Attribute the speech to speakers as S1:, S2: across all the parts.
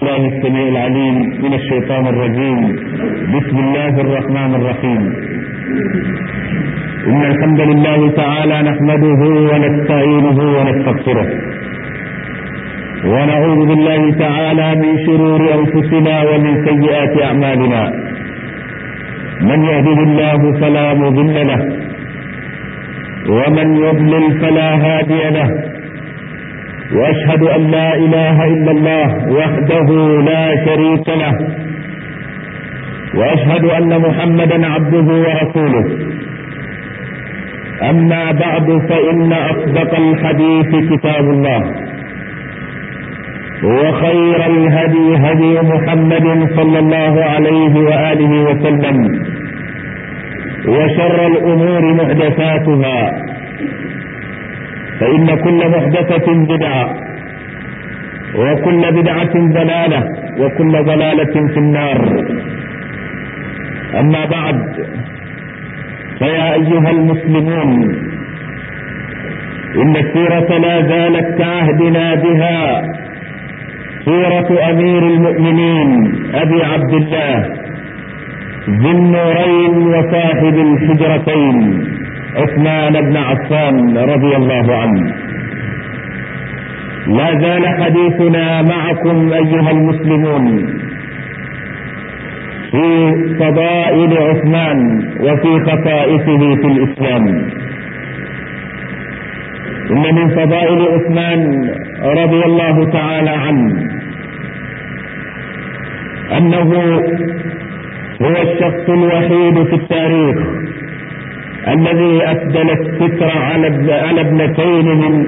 S1: الله السميع العليم من الشيطان الرجيم. بسم الله الرحمن الرحيم. إن الحمد لله تعالى نحمده ونستعينه ونستغفره، ونعوذ بالله تعالى من شرور أنفسنا ومن سيئات أعمالنا. من يهده الله فلا مضل له، ومن يضلل فلا هادي له، وأشهد أن لا إله إلا الله وحده لا شريك له، وأشهد أن محمدا عبده ورسوله. أما بعد، فإن أصدق الحديث كتاب الله، وخير الهدي هدي محمد صلى الله عليه وآله وسلم، وشر الأمور محدثاتها، فإن كل محدثة بدعة، وكل بدعة ضلالة، وكل ضلالة في النار. أما بعد، فيا أيها المسلمون، إن السيرة لا زالت كعهدنا بها سيرة أمير المؤمنين أبي عبد الله ذي النورين وصاحب الحجرتين عثمان بن عفان رضي الله عنه. لا زال حديثنا معكم أيها المسلمون في فضائل عثمان وفي خصائصه في الإسلام. إن من فضائل عثمان رضي الله تعالى عنه أنه هو الشخص الوحيد في التاريخ الذي أسدل الستر على ابنتين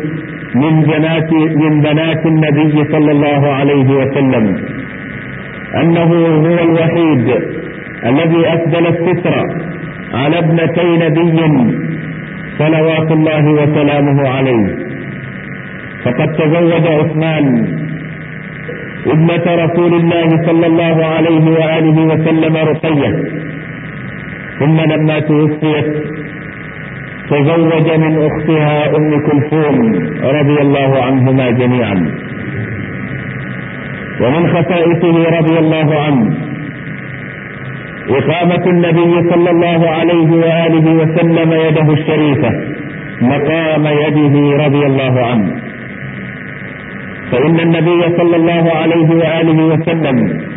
S1: من بنات النبي صلى الله عليه وسلم. أنه هو الوحيد الذي أسدل الستر على ابنتي نبي صلوات الله وسلامه عليه. فقد تزوج عثمان ابنة رسول الله صلى الله عليه وآله وسلم رقية، ثم لما توفيت تزوج من أختها أم كلثوم رضي الله عنهما جميعا. ومن خصائصه رضي الله عنه إقامة النبي صلى الله عليه وآله وسلم يده الشريفة مقام يده رضي الله عنه. فإن النبي صلى الله عليه وآله وسلم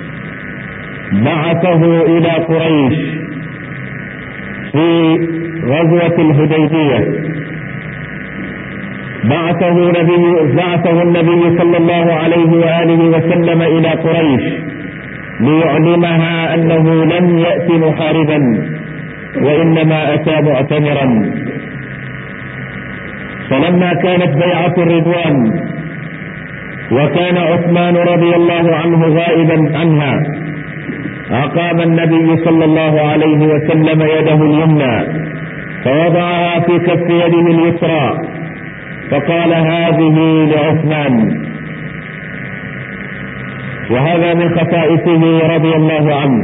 S1: بعثه إلى قريش في غزوة الحديبية. بعثه النبي صلى الله عليه وآله وسلم إلى قريش ليعلمها أنه لم يأتي محاربا، وإنما أتى معتمرا. فلما كانت بيعة الرضوان وكان عثمان رضي الله عنه غائبا عنها، أقام النبي صلى الله عليه وسلم يده اليمنى فوضعها في كف يده اليسرى فقال: هذه لعثمان. وهذا من خصائصه رضي الله عنه.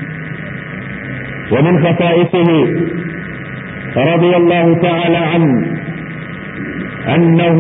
S1: ومن خصائصه رضي الله تعالى عنه أنه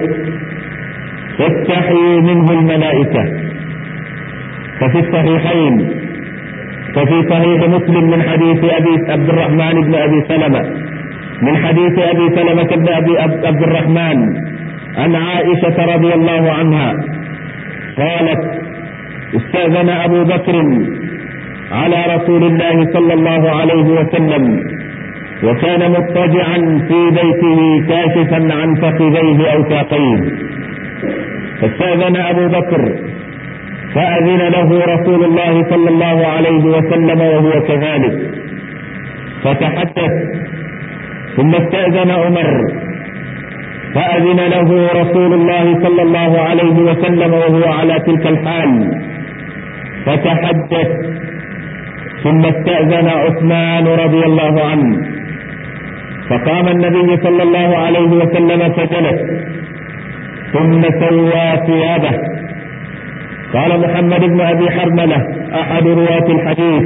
S1: تستحي منه الملائكة. ففي الصحيحين، ففي صحيح مسلم من حديث عبد الرحمن بن أبي سلمة، من حديث أبي سلمة بن عبد الرحمن عن عائشة رضي الله عنها قالت: استأذن أبو بكر على رسول الله صلى الله عليه وسلم، وكان مضطجعا في بيته كاشفا عن فخذيه أو ساقيه، فاستأذن أبو بكر فأذن له رسول الله صلى الله عليه وسلم وهو كذلك، فتحدث. ثم استأذن عمر فأذن له رسول الله صلى الله عليه وسلم وهو على تلك الحال، فتحدث. ثم استأذن عثمان رضي الله عنه، فقام النبي صلى الله عليه وسلم فجلس، ثم سوى ثيابه. قال محمد بن أبي حرملة أحد رواة الحديث: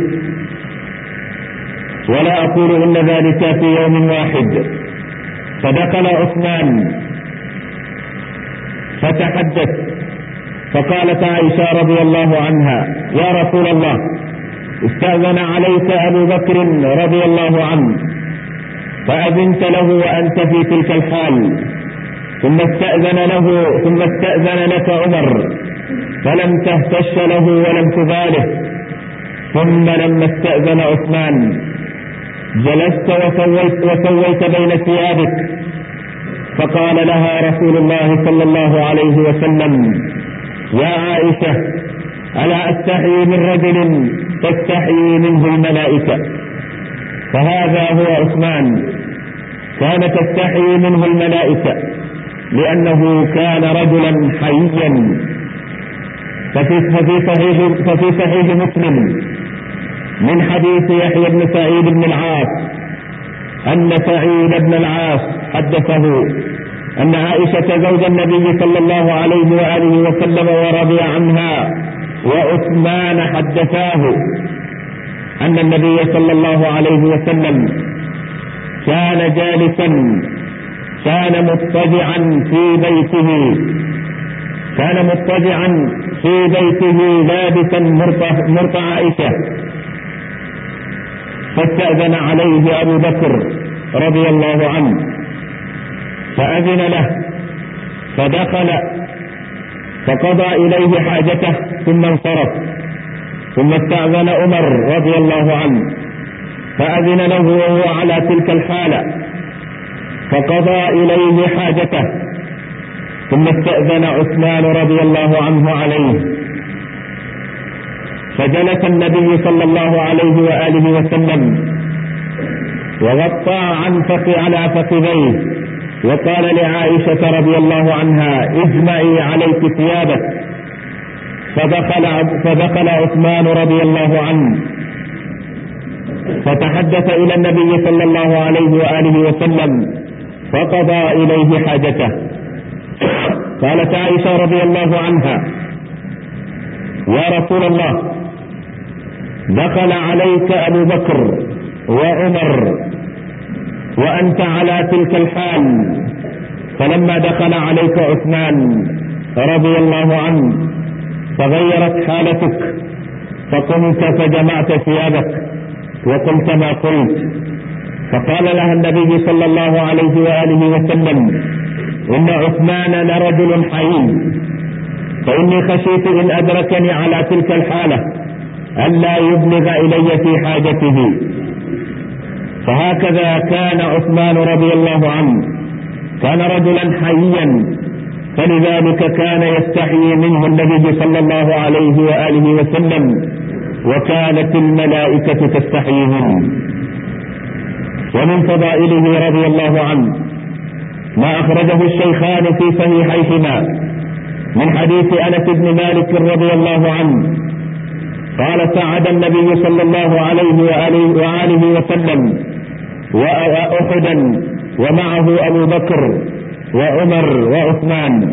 S1: ولا أقول إن ذلك في يوم واحد. فدخل عثمان فتحدث، فقالت عائشة رضي الله عنها: يا رسول الله، استأذن عليك أبو بكر رضي الله عنه فأذنت له وأنت في تلك الحال، ثم استأذن لك عمر فلم تهتش له ولم تباله، ثم لما استأذن عثمان جلست وسويت بين ثيابك، فقال لها رسول الله صلى الله عليه وسلم: يا عائشة، ألا أستحيي من رجل تستحيي منه الملائكة؟ فهذا هو عثمان، كان تستحيي منه الملائكة لأنه كان رجلا حيا. ففي صحيح مسلم من حديث يحيى بن سعيد بن العاص أن سعيد بن العاص حدثه أن عائشة زوج النبي صلى الله عليه وآله وسلم ورضي عنها وعثمان حدثاه أن النبي صلى الله عليه وسلم كان جالسا، كان مضطجعا في بيته لابسا مرط عائشة، فاستأذن عليه أبو بكر رضي الله عنه فأذن له، فدخل فقضى إليه حاجته ثم انصرف، ثم استأذن عمر رضي الله عنه فأذن له وهو على تلك الحالة، فقضى إليه حاجته، ثم استأذن عثمان رضي الله عنه عليه، فجلس النبي صلى الله عليه وآله وسلم وغطى على فخذيه، وقال لعائشة رضي الله عنها: اجمعي عليك ثيابك. فدخل عثمان رضي الله عنه فتحدث إلى النبي صلى الله عليه وآله وسلم فقضى إليه حاجته. قالت عائشة رضي الله عنها: يا رسول الله، دخل عليك أبو بكر وعمر وأنت على تلك الحال، فلما دخل عليك عثمان رضي الله عنه تغيرت حالتك، فقمت فجمعت ثيابك وقلت ما قلت، فقال لها النبي صلى الله عليه وآله وسلم: إن عثمان لرجل حي، فإني خشيت إن أدركني على تلك الحالة ألا يبلغ إلي في حاجته. فهكذا كان عثمان رضي الله عنه، كان رجلا حيا، فلذلك كان يستحيي منه النبي صلى الله عليه وآله وسلم، وكانت الملائكة تستحيي منه. ومن فضائله رضي الله عنه ما أخرجه الشيخان في صحيحيهما من حديث أنس بن مالك رضي الله عنه قال: صعد النبي صلى الله عليه وآله وسلم وأحدا ومعه أبو بكر وعمر وعثمان،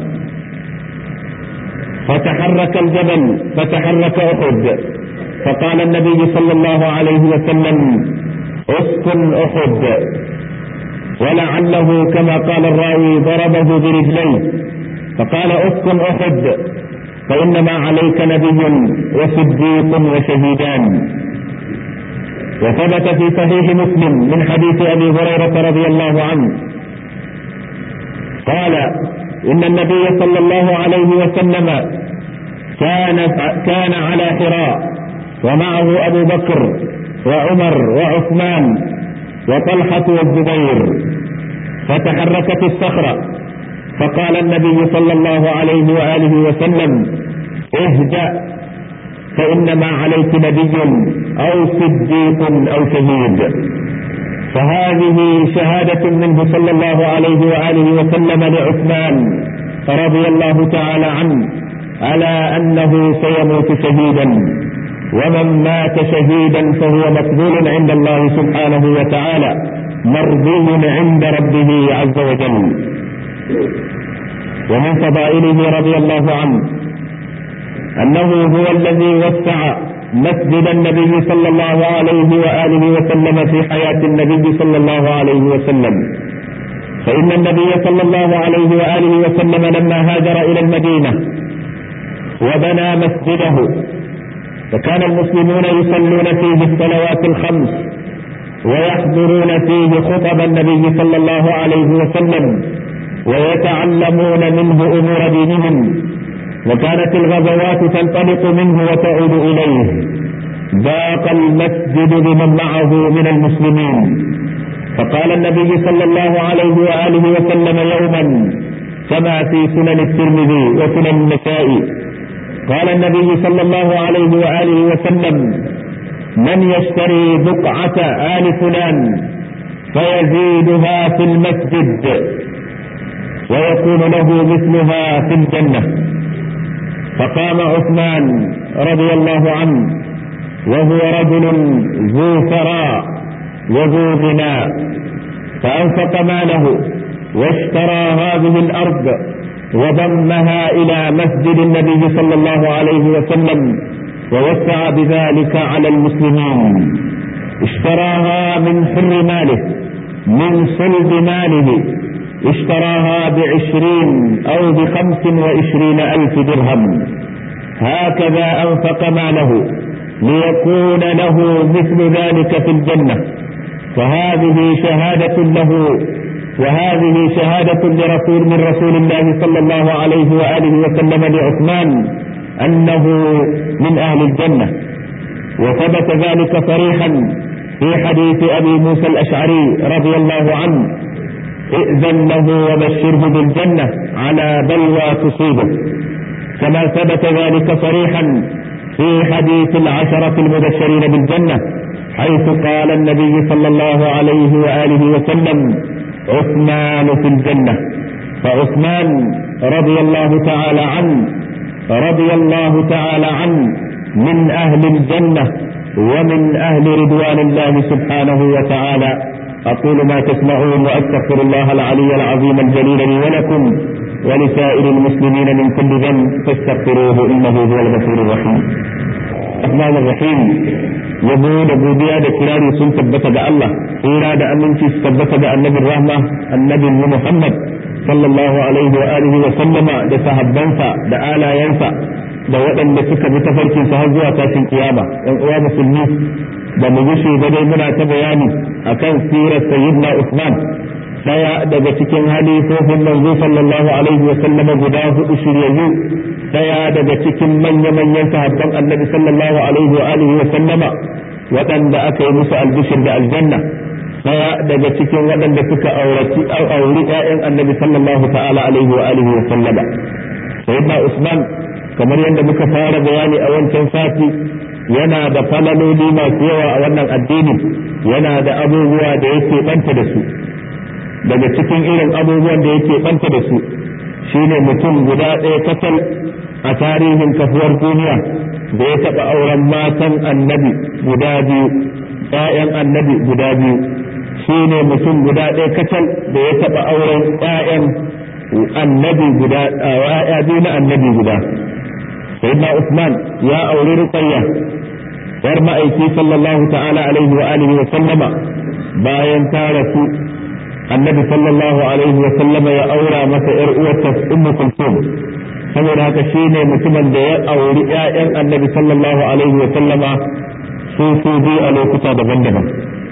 S1: فتحرك الجبل، فتحرك أحد، فقال النبي صلى الله عليه وسلم: اسكن أحد، ولعله كما قال الراوي ضربه برجليه، فقال: اسكن أحد، فإنما عليك نبي وصديق وشهيدان. وثبت في صحيح مسلم من حديث أبي هريرة رضي الله عنه قال: إن النبي صلى الله عليه وسلم كان على حراء ومعه أبو بكر وعمر وعثمان وطلحة والزبير، فتحركت الصخرة، فقال النبي صلى الله عليه وآله وسلم: اهدأ، فإنما عليك نبي أو صديق أو شهيد. فهذه شهادة منه صلى الله عليه وآله وسلم لعثمان رضي الله تعالى عنه على أنه سيموت شهيدا، ومن مات شهيدا فهو مقبول عند الله سبحانه وتعالى، مرضي عند ربه عز وجل. ومن فضائله رضي الله عنه أنه هو الذي وسع مسجد النبي صلى الله عليه وآله وسلم في حياة النبي صلى الله عليه وسلم، فإن النبي صلى الله عليه وآله وسلم لما هاجر إلى المدينة وبنى مسجده، فكان المسلمون يصلون فيه الصلوات الخمس ويحضرون فيه خطب النبي صلى الله عليه وسلم ويتعلمون منه أمور دينهم، وكانت الغزوات تنطلق منه وتعود إليه. ضاق المسجد بمن معه من المسلمين، فقال النبي صلى الله عليه وآله وسلم يوما كما في سنن الترمذي وسنن النسائي، قال النبي صلى الله عليه وآله وسلم: من يشتري بقعة آل فلان فيزيدها في المسجد ويكون له مثلها في الجنة. فقام عثمان رضي الله عنه وهو رجل ذو ثراء وذو غنى، فأنفق ماله واشترى هذه الأرض وضمها إلى مسجد النبي صلى الله عليه وسلم ووسع بذلك على المسلمين. اشتراها من حر ماله من صلب ماله، اشتراها ب20 أو ب25,000 درهم. هكذا أنفق ماله ليكون له مثل ذلك في الجنة. فهذه شهادة له، وهذه شهادة لرسول من رسول الله صلى الله عليه وآله وسلم لعثمان أنه من أهل الجنة. وثبت ذلك صريحا في حديث أبي موسى الأشعري رضي الله عنه: ائذن له وبشره بالجنة على بلوى تصيبه. كما ثبت ذلك صريحا في حديث 10 المبشرين بالجنة، حيث قال النبي صلى الله عليه وآله وسلم: عثمان في الجنة. فعثمان رضي الله تعالى عنه من أهل الجنة ومن أهل رضوان الله سبحانه وتعالى. أقول ما تسمعون وأستغفر الله العلي العظيم الجليل لي ولكم ولسائر المسلمين من كل ذنب فاستغفروه إنه هو الغفور الرحيم. الرحمن الرحيم. yabo da godiya da kirari sun tabbata ga Allah, tsira da aminci su tabbata ga annabin rahma annabin Muhammad sallallahu alaihi wa alihi wa sallama da sahabbansa da alayansa da waɗanda suka bi tafarkin sa har zuwa tashin kiyama. Ɗan uwa musulmi, da mu gushe ba dai muna ta bayani akan sirar sayyidina Usman, daya daga cikin halifofin manzo sallallahu alaihi wa sallama guda 4 shiryayyu, daya daga cikin manya-manyan sahabban annabi sallallahu alaihi wa alihi wa sallama waɗanda aka yi musu albishir da aljanna, daya daga cikin waɗanda suka auri ƴaƴan annabi sallallahu ta'ala alaihi wa alihi wa sallama. Sayyidina Usman, kamar yadda muka fara bayani a wancan sati, yana da falaloli masu yawa a wannan addini, yana da abubuwa da yake banta da su. Daga cikin irin abubuwan da yake banta da su shine mutum guda ɗaya kacal a tarihin kafuwar duniya da ya taɓa auren matan annabi guda biyu, ƴaƴan annabi guda biyu. Shine mutum guda ɗaya kacal da ya taɓa auren ƴaƴan annabi guda, ƴaƴa biyu na annabi guda. Sayyidina Usman ya auri Ruqayya, yar ma'aiki sallallahu ta'ala alaihi wa alihi wa sallama. Bayan ta rasu, annabi sallallahu alaihi wa sallama ya aura masa yar uwarta Ummu Kulthum. Saboda haka shine mutumin da ya auri ƴaƴan annabi sallallahu alaihi wa sallama su biyu a lokuta daban-daban.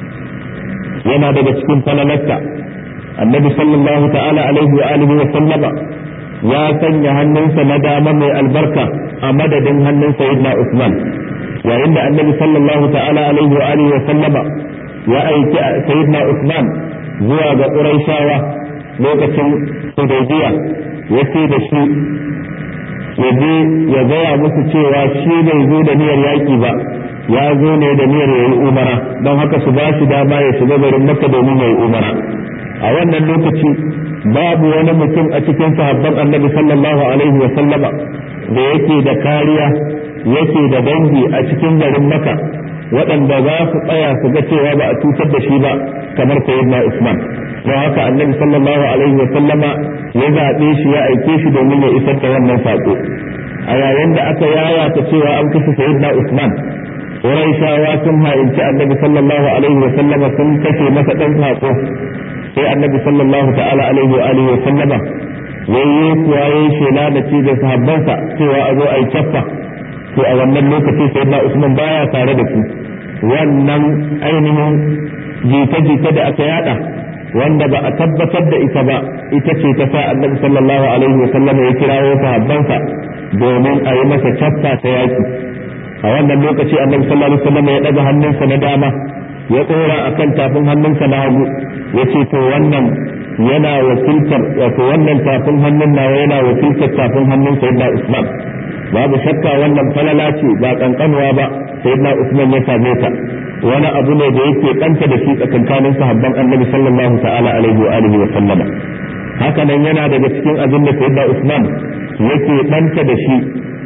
S1: Yana daga cikin falalarsa, annabi sallallahu ta'ala alaihi wa alihi wa sallama ya sanya hannunsa na dama mai albarka a madadin hannun sayyidina Usman, yayin da annabi sallallahu ta'ala alaihi wa alihi wa sallama ya aiki sayyidina Usman zuwa ga Qurayshawa lokacin Hudaybiya, ya ce da shi ya je ya gaya musu cewa shi bai zo da niyyar yaki ba, ya zo ne da niyyar yayi umara, don haka su ba shi dama ya shiga garin Makka domin yayi umara. A wannan lokaci babu wani mutum a cikin sahabban annabi sallallahu alaihi wa sallama da yake da kariya, yake da dangi a cikin garin Makka waɗanda za su tsaya su ga cewa ba a cutar da shi ba kamar sayyidina Usman. Don haka annabi sallallahu alaihi wa sallama ya zaɓe shi, ya aike shi domin ya isar da wannan saƙo. A yayin da aka yayata cewa an kashe sayyidina Usman, Qurayshawa sun ha'inci annabi sallallahu alaihi wa sallama, sun kashe masa ɗan saƙo. Sai annabi sallallahu ta'ala alaihi wa alihi wa sallama yayi kuwa yayi shela da ci da sahabbansa cewa a zo a yi kaffa, to a wannan lokaci sayyidina Usman baya tare da su. Wannan ainihin jita-jita da aka yada wanda ba a tabbatar da ita ba ita ce ta sa Annabi sallallahu alaihi wa sallam ya kirawo sahabbansa domin a yi masa kaffa ta yaki. A wannan lokaci Annabi sallallahu alaihi wa sallam ya daga hannunsa na dama ya tsora akan tafin hannunsa na hagu, ya ce to wannan yana wakiltar, wato wannan tafin hannun nawa yana wakiltar tafin hannun sayyidina Usman. Babu shakka wannan falala ce ba kankanuwa ba sayyidina Usman ya same ta, wani abu ne da yake kanta da shi tsakankanin sahabban Annabi sallallahu ta'ala alaihi wa alihi wa sallama. Haka nan yana daga cikin abin da sayyidina Usman yake kanta da shi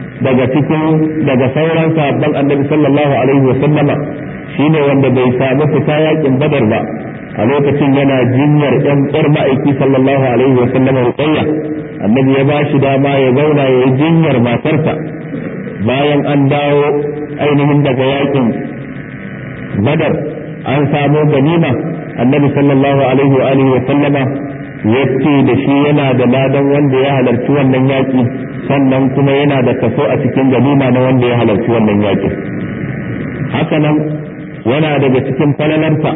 S1: daga sauran sahabban Annabi sallallahu alaihi wa sallama, shine wanda bai samu fita yakin Badar ba. A lokacin yana jinyar ɗan ƙwar ma'aiki sallallahu alaihi wa sallam Ruqayya, Annabi ya ba shi dama ya zauna ya yi jinyar matarsa. Bayan an dawo ainihin daga yakin Badar an samu ganima, Annabi sallallahu alaihi wa alihi wa sallama yace da shi yana da ladan wanda ya halarci wannan yaki, sannan kuma yana da kaso a cikin ganima na wanda ya halarci wannan yakin. Haka nan yana daga cikin falalarsa,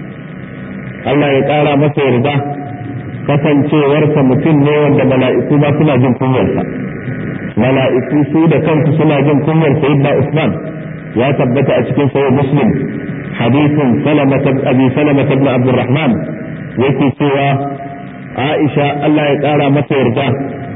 S1: Allah ya ƙara masa yarda, kasancewarsa mutum ne wanda mala'iku ma suna jin kunyarsa. Mala'iku su da kansu suna jin kunyar sayyidina Usman. Ya tabbata a cikin sahih Muslim hadisin Abi Salama ibn Abdurrahman yake cewa Aisha Allah ya ƙara masa yarda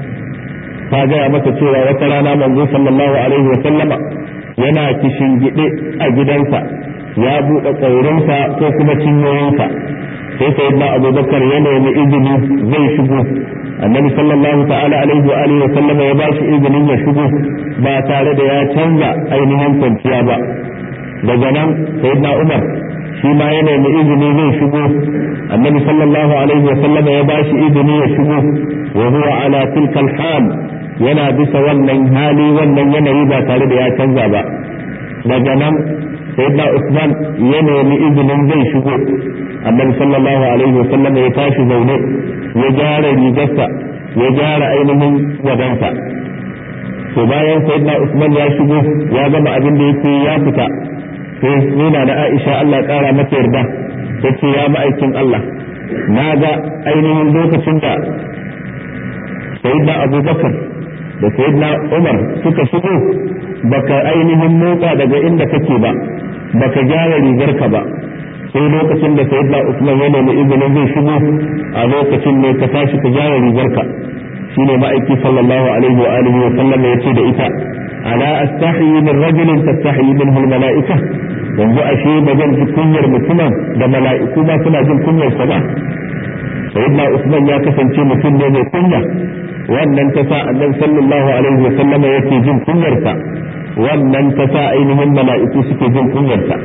S1: ta gaya masa cewa wata rana manzo sallallahu alaihi wa sallama yana kishingide a gidansa, ya buɗe ƙaurinsa ko kuma cinyoyinsa, sai sayyidina Abubakar ya nemi izini zai shigo. Annabi sallallahu ta'ala alaihi wa alihi wa sallama ya bashi izinin ya shigo ba tare da ya canza ainihin kwanciya ba. Daga nan sayyidina Umar shi ma ya nemi izini zai shigo. Annabi sallallahu alaihi wa sallama ya bashi izini ya shigo, wa huwa ala tilka al-hal, yana bisa wannan hali wannan yanayi ba tare da ya canza ba. Daga nan sayyidina Usman ya nemi izinin zai shigo. Annabi sallallahu alaihi wa sallama ya tashi zaune, ya gyara rigarsa, ya gyara ainihin wadansa. To bayan sayyidina Usman ya shigo ya gama abin da yake ya fita, sai nuna da Aisha Allah ƙara mata yarda ta ce ya ma'aikin Allah, na ga ainihin lokacin da sayyidina Abubakar da sayyidina Umar suka shigo baka ainihin motsa daga inda kake ba, baka gyara rigarka ba, sai lokacin da sayyidina Usman ya nemi izinin zai shigo a lokacin ne ka tashi ka gyara rigarka. Shine ma'aiki sallallahu alaihi wa alihi wa sallam ya ce da ita, ala astahi min rajulin tastahi minhu al-mala'ika, yanzu ashe ba zan ji kunyar mutumin da mala'iku ma suna jin kunyar sa ba. Sayyidina Usman ya kasance mutum ne mai kunya, wannan ta sa annabi sallallahu alaihi wa sallam yake jin kunyar sa, wannan ta sa ainihin mala'iku suke jin kunyar sa.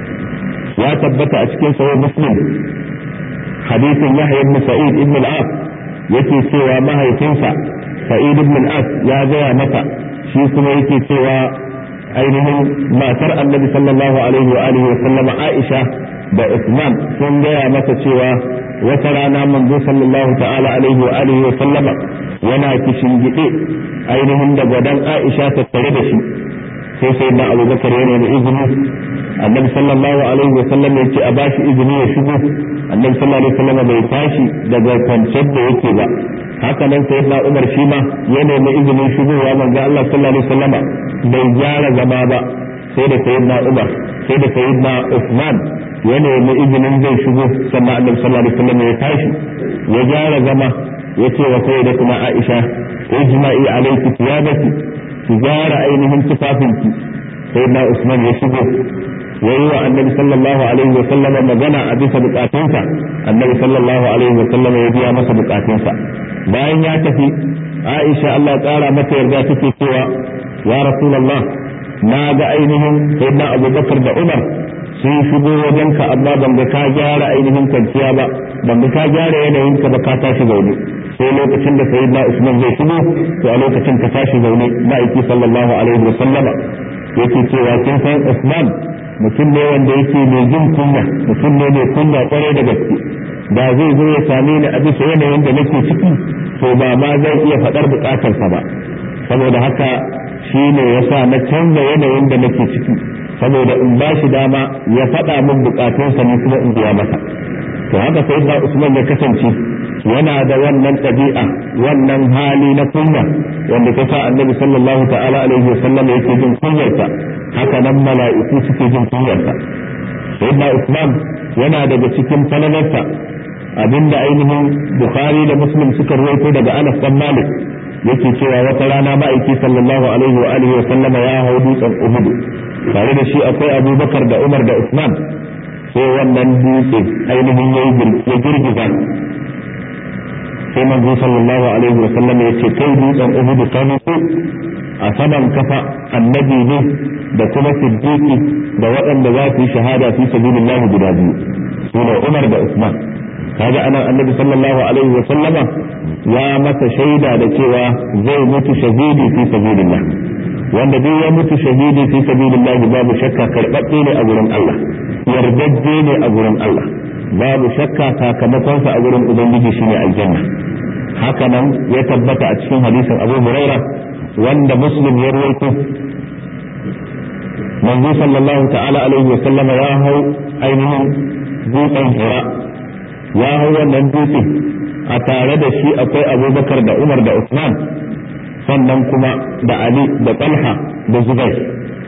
S1: Ya tabbata a cikin sahih Muslim hadisin Yahya ibn Sa'id ibn al-As yake cewa mahaifinsa Sa'id ibn al-As ya gaya masa, shi kuma yake cewa ainihin matar annabi sallallahu alaihi wa alihi wa sallama Aisha da Usman sun gaya masa cewa wata rana manzo sallallahu ta'ala alaihi wa alihi wa sallama yana kishingide ainihin da gwadan Aisha tattare da shi, sai na Abubakar ya nemi izini. Annabi sallallahu alaihi wa sallam ya ce a bashi izini ya shigo. Annabi sallallahu alaihi wa sallam bai tashi daga kwanciyar da yake ba. Haka nan sayyidina Umar shi ma ya nemi izinin shigowa, manzo Allah sallallahu alaihi wa sallam bai gyara zama ba, sai da sayyidina Umar sai da sayyidina Uthman ya nemi izinin zai shigo, sannan Annabi sallallahu alaihi wa sallam ya tashi ya gyara zama, ya ce wa sayyidatuna Aisha ijma'i alayki thiyabaki, ki gyara ainihin tufafinki. Sayyidina Usman ya shigo yayi wa Annabi sallallahu alaihi wa sallam magana a bisa bukatunsa. Annabi sallallahu alaihi wa sallam ya biya masa bukatunsa. Bayan ya tafi, Aisha Allah ƙara mata yarda take cewa, ya Rasulullah, na ga ainihin sayyidina Abubakar da Umar sun shigo wajenka, amma ban ga ka gyara ainihin kwanciya ba, ban ga ka gyara yanayinka ba, ka tashi zaune. Sai lokacin da sayyidina Usman zai shigo, to a lokacin ka tashi zaune. Ma'aiki sallallahu alaihi wa sallama yake cewa kin san Usman mutum ne wanda yake mai jin kunya, mutum ne mai kunya kwarai da gaske. da zai zo ya same ni a bisa yanayin da nake ciki to ba ma zai iya faɗar buƙatarsa ba, saboda haka shi ne ya sa na canza yanayin da nake ciki saboda in ba shi dama ya faɗa min buƙatunsa ne kuma in biya masa. To haka sai da Usman ya kasance yana da wannan ɗabi'a, wannan hali na kunya wanda ta sa annabi sallallahu ta'ala alaihi wa sallam yake jin kunyarsa, haka nan mala'iku suke jin kunyarsa. Sayyidina Usman yana daga cikin falalarsa abinda ainihin Bukhari da Muslim suka rawaito daga Anas bin Malik yake cewa wata rana ma'aiki sallallahu alaihi wa alihi wa sallama ya hau dutsen Uhud tare da shi akwai Abubakar da Umar da Usman, sai wannan dutse ainihin ya girgiza, sai manzo sallallahu alaihi wa sallam ya ce kai dutsen Uhud ka nutsu a saman kafa annabi ne da kuma siddiqi da waɗanda za su yi shahada fi sabilillah guda biyu sune Umar da Usman. kaga anan annabi sallallahu alaihi wa sallama ya masa shaida da cewa zai mutu shahidi fi sabilillah, wanda duk ya mutu shahidi fi sabilillah babu shakka karɓaɓɓe ne a gurin Allah, yardajje ne a gurin Allah, babu shakka sakamakonsa a gurin ubangiji shine aljanna. haka nan ya tabbata a cikin hadisin Abu Hurairah wanda Muslim ya rawaito, manzo sallallahu ta'ala alaihi wa sallama ya hau ainihin dutsen Hira, ya hau wannan dutse a tare da shi akwai Abubakar da Umar da Usman, sannan kuma da Ali da Talha da Zubair.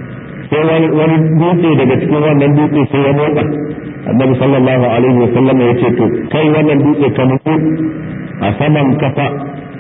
S1: sai wani dutse daga cikin wannan dutse sai ya motsa, annabi sallallahu alaihi wa sallama ya ce to kai wannan dutse ka nutsu a saman kafa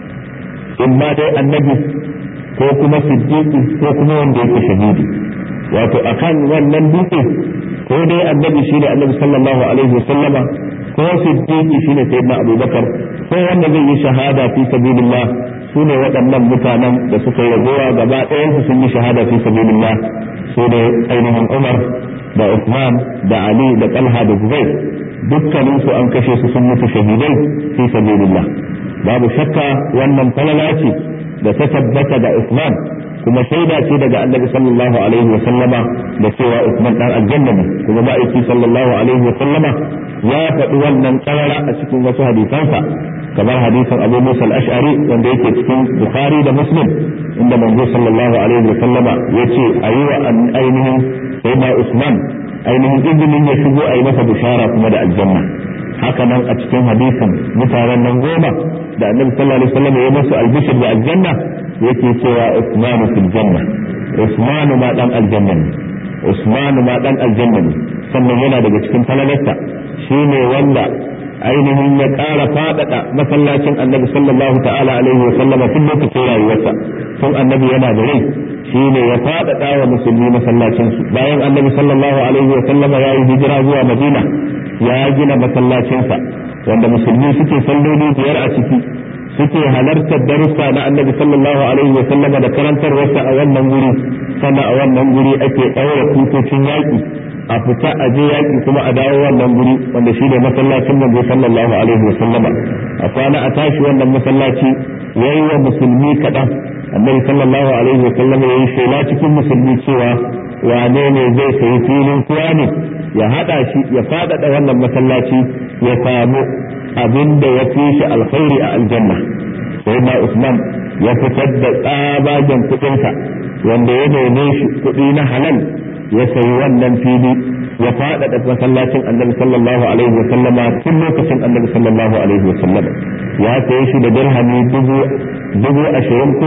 S1: in ma dai annabi ko kuma siddiqi ko kuma wanda yake shahidi, wato akan wannan dutse ko dai annabi shine annabi sallallahu alaihi wa sallama ko siddiqi shine sayyidina Abubakar ko wanda zai yi shahada fi sabilillah. su ne waɗannan mutanen da suka yi ragowa gaba ɗayansu sun yi shahada fi sabilillah, su ne ainihin Umar da Uthman da Ali da Talha da Zubair, dukkaninsu an kashe su sun mutu shahidai fi sabilillah. babu shakka wannan falala ce da ta tabbata da Uthman, kuma shaida ce daga annabi sallallahu alaihi wa sallama da cewa Uthman dan aljanna ne, kuma ma'aiki sallallahu alaihi wa sallama ya faɗi wannan tsarara a cikin wasu hadisansa, kamar hadisin Abu Musa al-Ash'ari wanda yake cikin Bukhari da Muslim, inda manzo sallallahu alaihi wa sallama yace ayyuwa ainihin sayyidina Usman ainihin izinin ya shigo a yi masa bishara kuma da aljanna. haka nan a cikin hadisin mutanen nan goma da annabi sallallahu alaihi wasallam ya masu albishir da aljanna yake cewa Usmanu fil janna, Usmanu ma dan aljanna ne, Usmanu ma dan aljanna ne. sannan yana daga cikin falalarsa shine wanda ainihin ya ƙara faɗaɗa masallacin annabi sallallahu ta'ala alaihi wa sallama tun lokacin rayuwarsa, tun annabi yana da rai shine ya faɗaɗa wa musulmi masallacinsu. bayan annabi sallallahu alaihi wa sallama ya yi hijira zuwa Madina ya gina masallacinsa wanda musulmi suke salloli biyar a ciki, suke halartar darussa na annabi sallallahu alaihi wa sallama da karantarwarsa a wannan guri, sannan a wannan guri ake ɗaura tutocin yaƙi a fita a je yaƙi kuma a dawo wannan guri wanda shi ne masallacin manzo sallallahu alaihi wa sallama. a kwana a tashi wannan masallaci yayi wa musulmi kaɗan, annabi sallallahu alaihi wa sallama yayi shela cikin musulmi cewa wane ne zai sayi filin kuwa ne ya haɗa shi ya faɗaɗa wannan masallaci ya samu abin da ya fi shi alkhairi a aljanna. sayyidina Usman ya fitar da tsabagen kuɗinsa wanda ya neme shi kuɗi na halal ya sayi wannan fili ya faɗaɗa masallacin annabi sallallahu alaihi wa sallama tun lokacin annabi sallallahu alaihi wa sallama. ya sayi shi da dirhami dubu 20 ko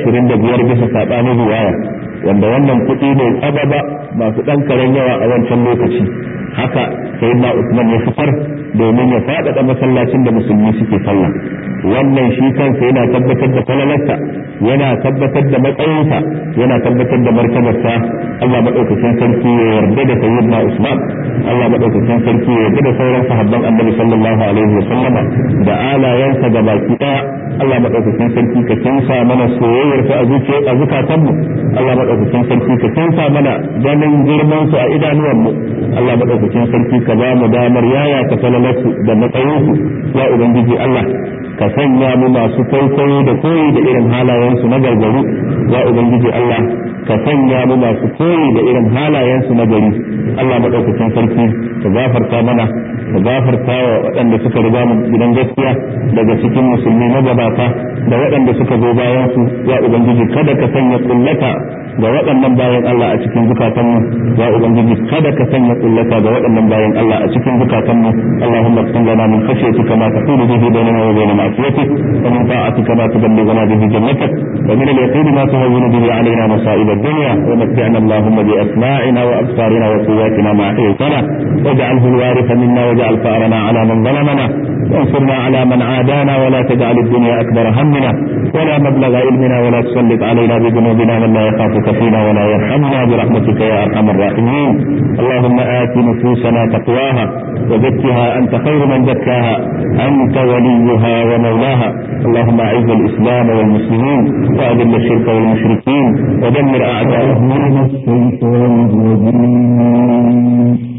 S1: 25 bisa saɓanin riwaya, wanda wannan kuɗi ne tsababa masu ɗan karen yawa a wancan lokaci. haka sayyidina Usman ya fitar domin ya faɗaɗa masallacin da musulmi suke sallah. wannan shi kansa yana tabbatar da falalarsa, yana tabbatar da matsayinsa, yana tabbatar da martabarsa. Allah madaukakin sarki ya yarda da sayyidina Usman, Allah madaukakin sarki ya yarda da sauran sahabban Annabi sallallahu alaihi wa sallama da alayansa gabaki daya. Allah madaukakin sarki ka kinsa mana soyayyar su a zukatanmu, Allah madaukakin sarki ka kinsa mana ganin girman su a idanuwanmu, Allah madaukakin sarki ka ba mu damar yaya ta falalarsu da matsayinsu. ya ubangiji Allah ka sanya mu masu kwaikwayo da koyi da irin halayensu na gargaru. ya ubangiji Allah ka sanya mu masu koyi da irin halayensu na gari. Allah madaukakin sarki ka gafarta mana, ka gafarta wa waɗanda suka riga mu gidan gaskiya daga cikin musulmi magabata da waɗanda suka zo bayan su. Ya ubangiji kada ka sanya kullata ga waɗannan bayan Allah a cikin zukatanmu. Ya ubangiji kada ka sanya kullata ga waɗannan bayan Allah a cikin zukatanmu. Allahumma qsim lana min khashyatika ma tahulu bihi bainana wa bain ma'siyatik wa min ta'atika ma tuballighuna bihi jannatak wa min al-yaqini ma tuhawwinu bihi alayna masa'ib ad-dunya wa mat'ina Allahumma bi asma'ina wa absarina wa quwwatina ma ahyaytana waj'alhu al-waritha minna waj'al fa'rana 'ala man zalamana وانصرنا على من عادانا ولا تجعل الدنيا أكبر همنا ولا مبلغ علمنا ولا تسلط علينا بذنوبنا من لا يخافك فينا ولا يرحمنا برحمتك يا أرحم الراحمين. اللهم آت نفوسنا تقواها وزكها أنت خير من زكاها أنت وليها ومولاها. اللهم أعز الإسلام والمسلمين وأذل الشرك والمشركين ودمر أعداءهم.